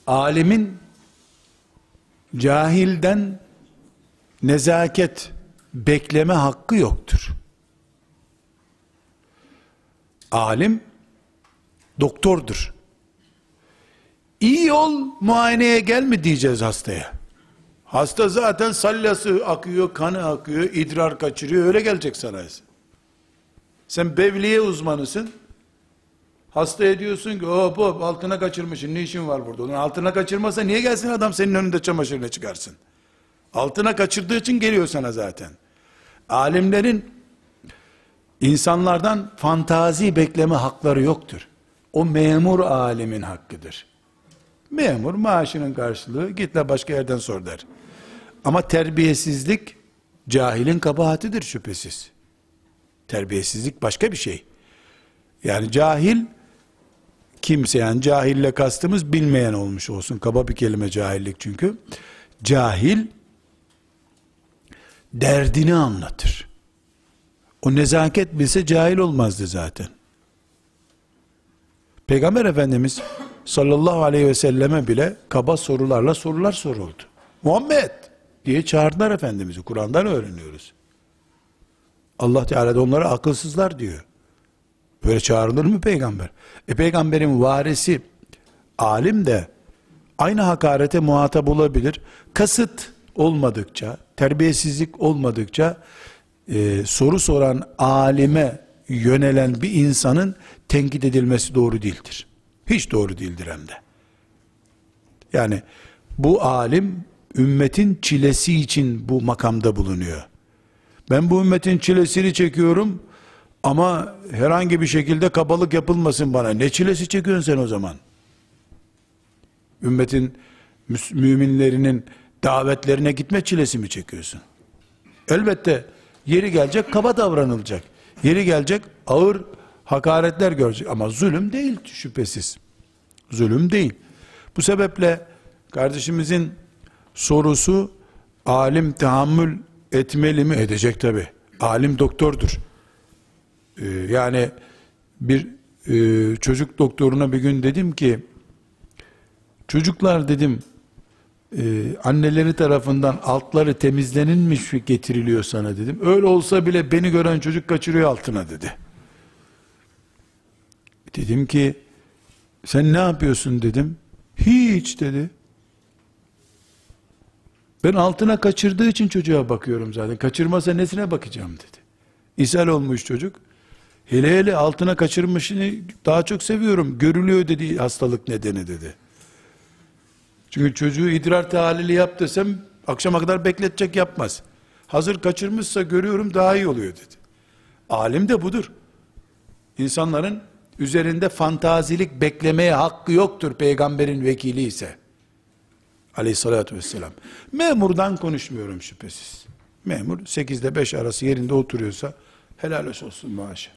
Alimin cahilden nezaket bekleme hakkı yoktur. Alim doktordur. İyi ol, muayeneye gel mi diyeceğiz hastaya? Hasta zaten sallası akıyor, kanı akıyor, idrar kaçırıyor, öyle gelecek sana. Sen bevliye uzmanısın. Hastaya diyorsun ki hop hop altına kaçırmışsın, ne işin var burada? Onun altına kaçırmasa niye gelsin adam senin önünde çamaşırını çıkarsın? Altına kaçırdığı için geliyor sana zaten. Alimlerin insanlardan fantazi bekleme hakları yoktur. O memur alimin hakkıdır. Memur maaşının karşılığı, git de başka yerden sor der. Ama terbiyesizlik cahilin kabahatidir şüphesiz. Terbiyesizlik başka bir şey. Yani cahil kimse, yani cahille kastımız bilmeyen olmuş olsun. Kaba bir kelime cahillik çünkü. Cahil derdini anlatır. O nezaket bilse cahil olmazdı zaten. Peygamber Efendimiz sallallahu aleyhi ve selleme bile kaba sorularla sorular soruldu. Muhammed diye çağırdılar Efendimiz'i. Kur'an'dan öğreniyoruz. Allah Teala da onlara akılsızlar diyor. Böyle çağrılır mı peygamber? Peygamberin varisi alim de aynı hakarete muhatap olabilir. Kasıt olmadıkça, terbiyesizlik olmadıkça soru soran alime yönelen bir insanın tenkit edilmesi doğru değildir. Hiç doğru değildir hem de. Yani bu alim ümmetin çilesi için bu makamda bulunuyor. Ben bu ümmetin çilesini çekiyorum ama herhangi bir şekilde kabalık yapılmasın bana. Ne çilesi çekiyorsun sen o zaman? Ümmetin müminlerinin davetlerine gitme çilesi mi çekiyorsun? Elbette yeri gelecek kaba davranılacak. Yeri gelecek ağır hakaretler görecek ama zulüm değil şüphesiz. Zulüm değil. Bu sebeple kardeşimizin sorusu, alim tahammül etmeli mi? Edecek tabi. Alim doktordur. Yani bir çocuk doktoruna bir gün dedim ki, çocuklar dedim anneleri tarafından altları temizlenilmiş getiriliyor sana dedim. Öyle olsa bile beni gören çocuk kaçırıyor altına dedi. Dedim ki sen ne yapıyorsun dedim. Hiç dedi. Ben altına kaçırdığı için çocuğa bakıyorum zaten. Kaçırmasa nesine bakacağım dedi. İshal olmuş çocuk. Hele hele altına kaçırmışını daha çok seviyorum. Görülüyor dedi, hastalık nedeni dedi. Çünkü çocuğu idrar tahlili yap desem akşama kadar bekletecek, yapmaz. Hazır kaçırmışsa görüyorum daha iyi oluyor dedi. Alim de budur. İnsanların üzerinde fantazilik beklemeye hakkı yoktur peygamberin vekili ise. Aleyhissalatü vesselam. Memurdan konuşmuyorum şüphesiz. Memur 8'de 5 arası yerinde oturuyorsa helal olsun maaşı.